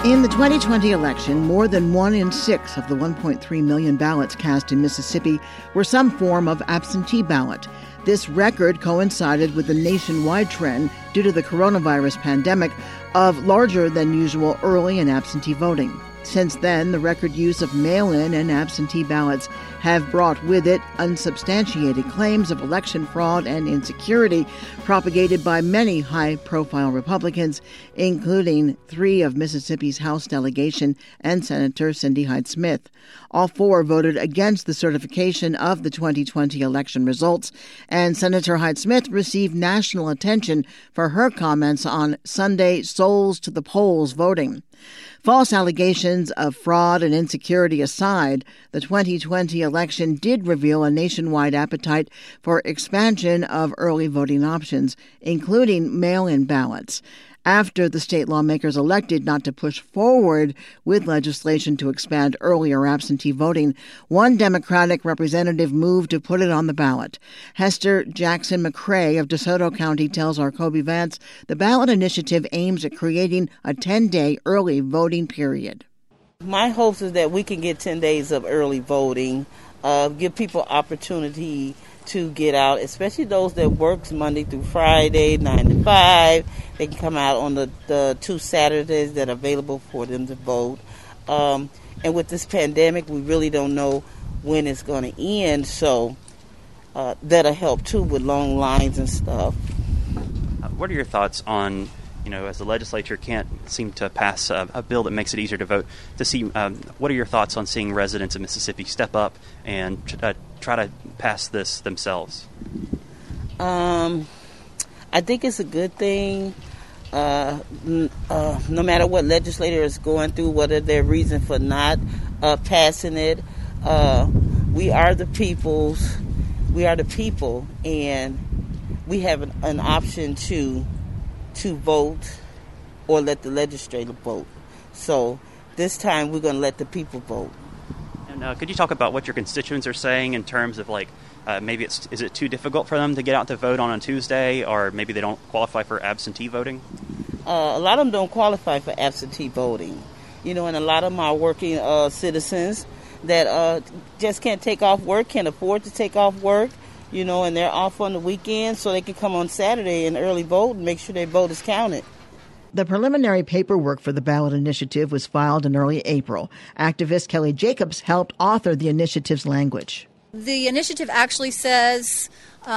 In the 2020 election, more than 1 in 6 of the 1.3 million ballots cast in Mississippi were some form of absentee ballot. This record coincided with the nationwide trend due to the coronavirus pandemic of larger than usual early and absentee voting. Since then, the record use of mail-in and absentee ballots have brought with it unsubstantiated claims of election fraud and insecurity propagated by many high-profile Republicans, including 3 of Mississippi's House delegation and Senator Cindy Hyde-Smith. All 4 voted against the certification of the 2020 election results, and Senator Hyde-Smith received national attention for her comments on Sunday Souls to the Polls voting. False allegations of fraud and insecurity aside, the 2020 election did reveal a nationwide appetite for expansion of early voting options, including mail-in ballots. After the state lawmakers elected not to push forward with legislation to expand earlier absentee voting, one Democratic representative moved to put it on the ballot. Hester Jackson McCrae of DeSoto County tells our Kobe Vance the ballot initiative aims at creating a 10-day early voting period. My hopes is that we can get 10 days of early voting, give people opportunity to get out, especially those that works Monday through Friday, 9 to 5. They can come out on the 2 Saturdays that are available for them to vote. And with this pandemic, we really don't know when it's going to end, so that'll help too with long lines and stuff. What are your thoughts on, as the legislature can't seem to pass a bill that makes it easier to vote, what are your thoughts on seeing residents of Mississippi step up and try to pass this themselves? I think it's a good thing. No matter what legislator is going through, what are their reason for not passing it, we are the people, and we have an option to vote or let the legislator vote. So this time we're going to let the people vote. And could you talk about what your constituents are saying in terms of maybe is it too difficult for them to get out to vote on a Tuesday, or maybe they don't qualify for absentee voting? A lot of them don't qualify for absentee voting, and a lot of them are working citizens that just can't take off work, can't afford to take off work, and they're off on the weekend, so they can come on Saturday and early vote and make sure their vote is counted. The preliminary paperwork for the ballot initiative was filed in early April. Activist Kelly Jacobs helped author the initiative's language. The initiative actually says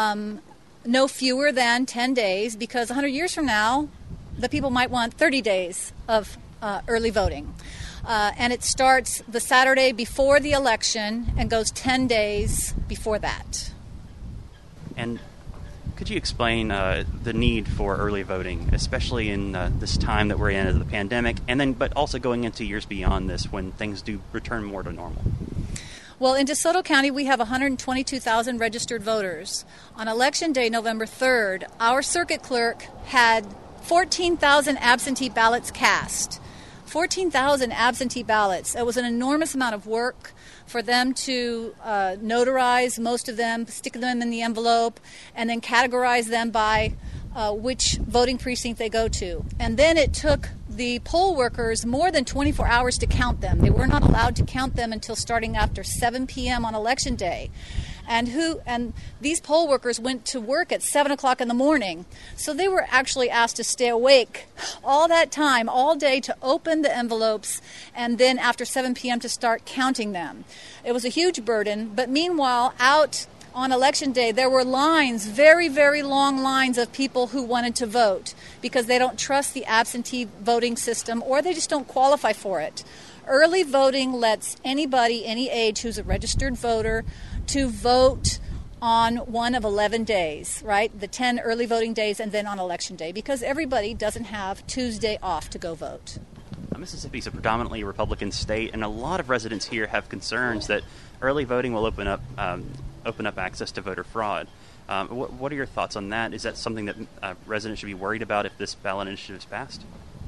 no fewer than 10 days, because 100 years from now, the people might want 30 days of early voting. And it starts the Saturday before the election and goes 10 days before that. And could you explain the need for early voting, especially in this time that we're in as the pandemic, but also going into years beyond this when things do return more to normal? Well, in DeSoto County, we have 122,000 registered voters. On Election Day, November 3rd, our circuit clerk had 14,000 absentee ballots cast. 14,000 absentee ballots. It was an enormous amount of work for them to notarize most of them, stick them in the envelope, and then categorize them by which voting precinct they go to. And then it took the poll workers more than 24 hours to count them. They were not allowed to count them until starting after 7 p.m. on Election Day. And these poll workers went to work at 7 o'clock in the morning. So they were actually asked to stay awake all that time, all day, to open the envelopes, and then after 7 p.m. to start counting them. It was a huge burden, but meanwhile, out on Election Day, there were lines, very, very long lines of people who wanted to vote because they don't trust the absentee voting system, or they just don't qualify for it. Early voting lets anybody, any age, who's a registered voter to vote on one of 11 days, right? The 10 early voting days and then on Election Day, because everybody doesn't have Tuesday off to go vote. Mississippi is a predominantly Republican state, and a lot of residents here have concerns that early voting will open up access to voter fraud. What are your thoughts on that? Is that something that residents should be worried about if this ballot initiative is passed?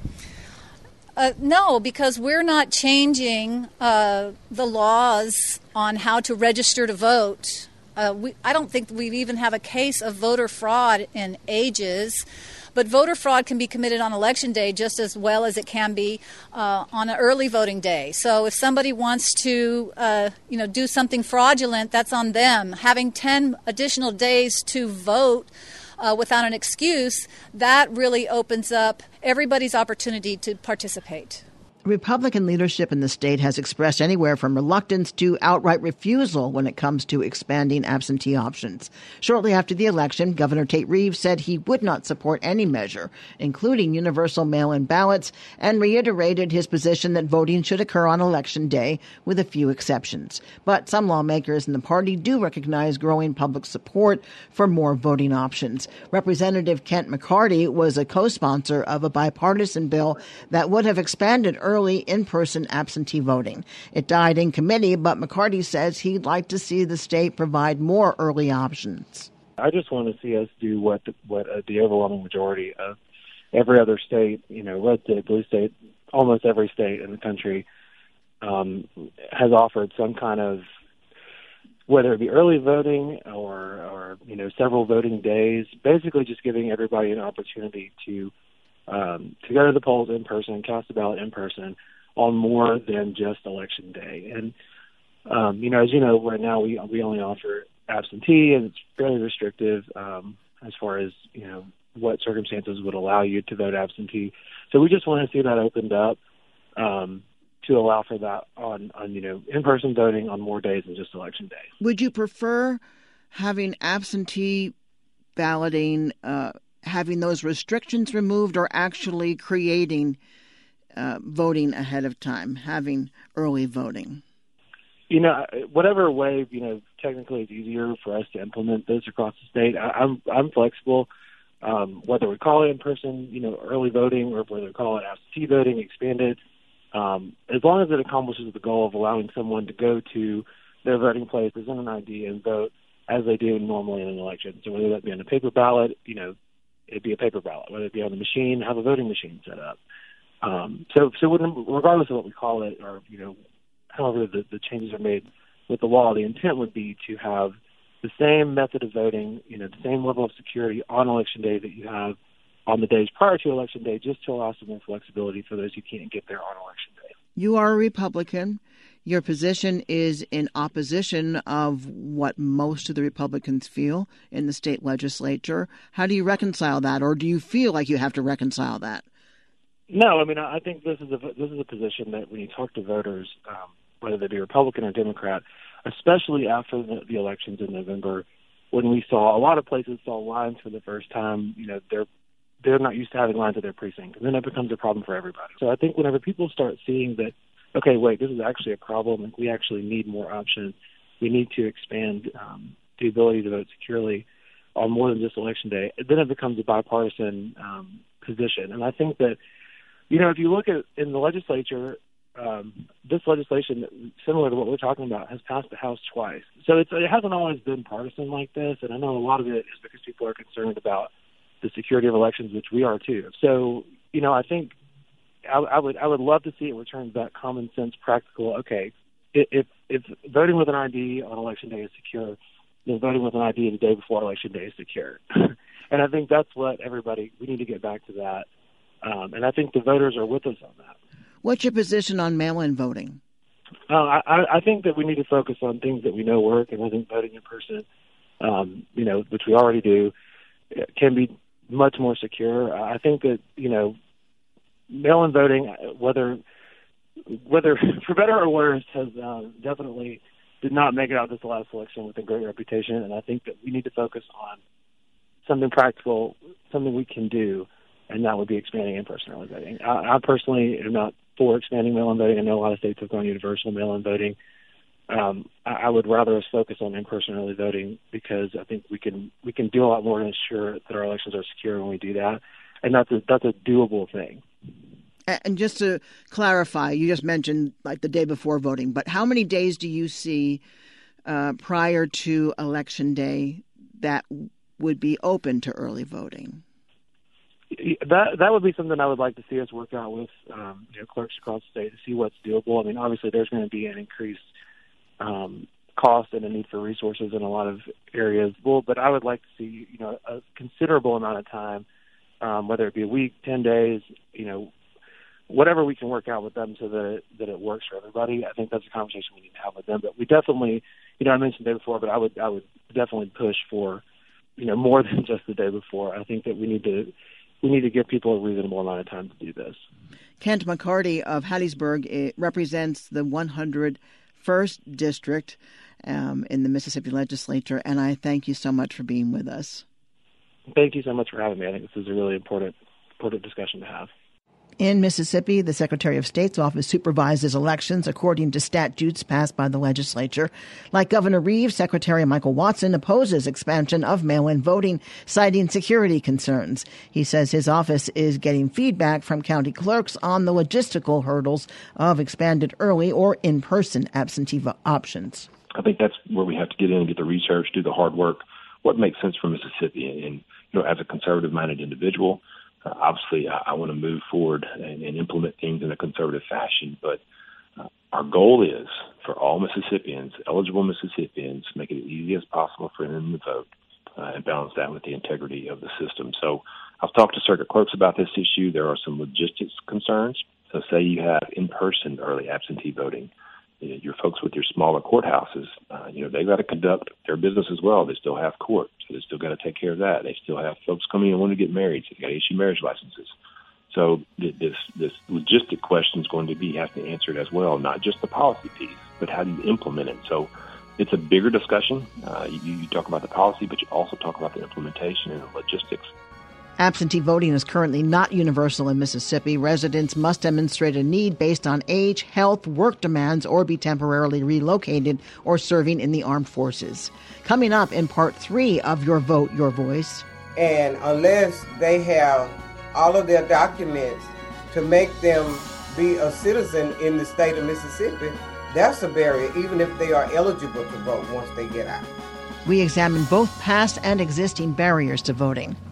No, because we're not changing the laws on how to register to vote I don't think we even have a case of voter fraud in ages. But voter fraud can be committed on Election Day just as well as it can be on an early voting day. So if somebody wants to, do something fraudulent, that's on them. Having 10 additional days to vote without an excuse, that really opens up everybody's opportunity to participate. Republican leadership in the state has expressed anywhere from reluctance to outright refusal when it comes to expanding absentee options. Shortly after the election, Governor Tate Reeves said he would not support any measure, including universal mail-in ballots, and reiterated his position that voting should occur on Election Day, with a few exceptions. But some lawmakers in the party do recognize growing public support for more voting options. Representative Kent McCarty was a co-sponsor of a bipartisan bill that would have expanded early in-person absentee voting. It died in committee, but McCarty says he'd like to see the state provide more early options. I just want to see us do what the overwhelming majority of every other state, red state, blue state, almost every state in the country has offered some kind of, whether it be early voting or several voting days, basically just giving everybody an opportunity to go to the polls in person, cast a ballot in person on more than just Election Day. And, as you know, right now we only offer absentee, and it's fairly restrictive as far as, what circumstances would allow you to vote absentee. So we just want to see that opened up to allow for that on in-person voting on more days than just Election Day. Would you prefer having absentee balloting having those restrictions removed, or actually creating voting ahead of time, having early voting? Whatever way, technically it's easier for us to implement this across the state. I'm flexible, whether we call it in person, early voting, or whether we call it absentee voting, expanded, as long as it accomplishes the goal of allowing someone to go to their voting place, present an ID, and vote as they do normally in an election. So whether that be on a paper ballot, it'd be a paper ballot. Whether it be on the machine, have a voting machine set up. So regardless of what we call it, or however the changes are made with the law, the intent would be to have the same method of voting, the same level of security on Election Day that you have on the days prior to Election Day, just to allow some more flexibility for those who can't get there on Election Day. You are a Republican. Your position is in opposition of what most of the Republicans feel in the state legislature. How do you reconcile that, or do you feel like you have to reconcile that? No, I think this is a position that when you talk to voters, whether they be Republican or Democrat, especially after the elections in November, when we saw a lot of places saw lines for the first time, they're not used to having lines at their precinct, and then it becomes a problem for everybody. So I think whenever people start seeing that, okay, wait, this is actually a problem, and we actually need more options, we need to expand the ability to vote securely on more than just Election Day, then it becomes a bipartisan position. And I think that, if you look at in the legislature, this legislation, similar to what we're talking about, has passed the House twice. So it hasn't always been partisan like this, and I know a lot of it is because people are concerned about the security of elections, which we are too. So, I think I would love to see it return to that common sense, practical. Okay, if voting with an ID on Election Day is secure, then voting with an ID the day before Election Day is secure. And I think that's what we need to get back to that. And I think the voters are with us on that. What's your position on mail-in voting? I think that we need to focus on things that we know work, and I think voting in person, which we already do, can be much more secure. I think that, mail-in voting, whether for better or worse, has definitely did not make it out this last election with a great reputation. And I think that we need to focus on something practical, something we can do, and that would be expanding in-person early voting. I personally am not for expanding mail-in voting. I know a lot of states have gone universal mail-in voting. I would rather us focus on in-person early voting, because I think we can do a lot more to ensure that our elections are secure when we do that, and that's a doable thing. And just to clarify, you just mentioned like the day before voting, but how many days do you see prior to Election Day that would be open to early voting? That would be something I would like to see us work out with clerks across the state to see what's doable. Obviously there's going to be an increased cost and a need for resources in a lot of areas. Well, but I would like to see, a considerable amount of time, whether it be a week, 10 days, whatever we can work out with them so that it works for everybody. I think that's a conversation we need to have with them. But we definitely, I mentioned the day before, but I would definitely push for, more than just the day before. I think that we need to give people a reasonable amount of time to do this. Kent McCarty of Hattiesburg represents the 101st District in the Mississippi Legislature, and I thank you so much for being with us. Thank you so much for having me. I think this is a really important discussion to have. In Mississippi, the Secretary of State's office supervises elections according to statutes passed by the legislature. Like Governor Reeves, Secretary Michael Watson opposes expansion of mail-in voting, citing security concerns. He says his office is getting feedback from county clerks on the logistical hurdles of expanded early or in-person absentee options. I think that's where we have to get in and get the research, do the hard work, what makes sense for Mississippi. And as a conservative-minded individual, obviously, I want to move forward and implement things in a conservative fashion. But our goal is for all Mississippians, eligible Mississippians, make it as easy as possible for them to vote and balance that with the integrity of the system. So I've talked to circuit clerks about this issue. There are some logistics concerns. So say you have in-person early absentee voting. Your folks with your smaller courthouses, they've got to conduct their business as well. They still have court, so they still got to take care of that. They still have folks coming in and want to get married, so they got to issue marriage licenses. So this logistic question is going to have to answer it as well, not just the policy piece, but how do you implement it? So it's a bigger discussion. You talk about the policy, but you also talk about the implementation and the logistics. Absentee voting is currently not universal in Mississippi. Residents must demonstrate a need based on age, health, work demands, or be temporarily relocated or serving in the armed forces. Coming up in part 3 of Your Vote, Your Voice. And unless they have all of their documents to make them be a citizen in the state of Mississippi, that's a barrier, even if they are eligible to vote once they get out. We examine both past and existing barriers to voting.